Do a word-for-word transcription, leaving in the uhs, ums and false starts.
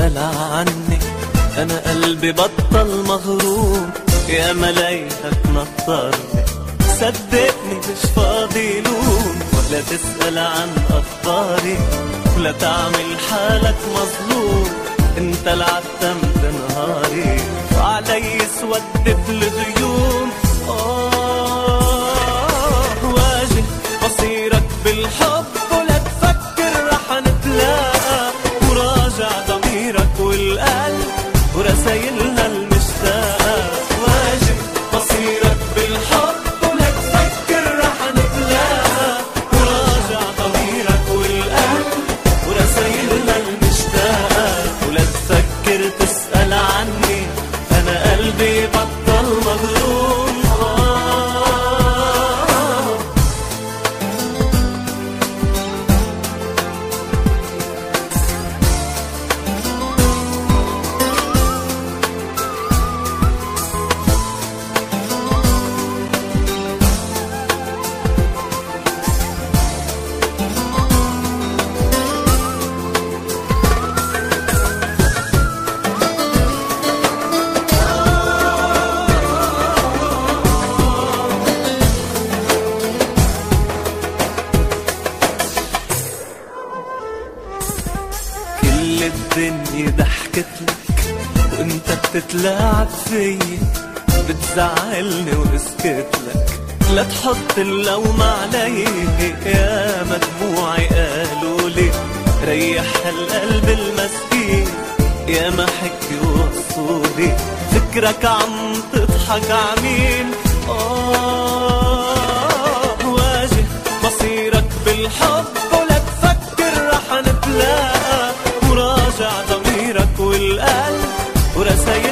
تسأل عني، أنا قلبي بطل مغرور، يا ملايكك نطرني، صدقني مش فاضي لوم، ولا تسأل عن أخباري، ولا تعمل حالك مظلوم، انت العتمت نهاري، وعلي سودت الغيوم. آه واجه مصيرك بالحب، ولا تفكر رح نتلاقى، وراجع ضميرك والقلب ورسايلنا المشتاقة. واجه مصيرك بالحب، ولا تفكر رح نتلاقى، وراجع ضميرك والقلب ورسايلنا المشتاقة. ولا تفكر تسأل عني، أنا قلبي بطل مغروم. الدنيا ضحكتلك وانت بتتلاعب فيي، بتزعلني واسكتلك، لا تحط اللوم علي، يا مدموعي قالولي ريح هالقلب المسكين، يا ما حكي وصولي فكرك عم تضحك عمين. آه واجه مصيرك بالحب، ولا تفكر رح نتلاقى، وراجع ضميرك والقلب ورسايل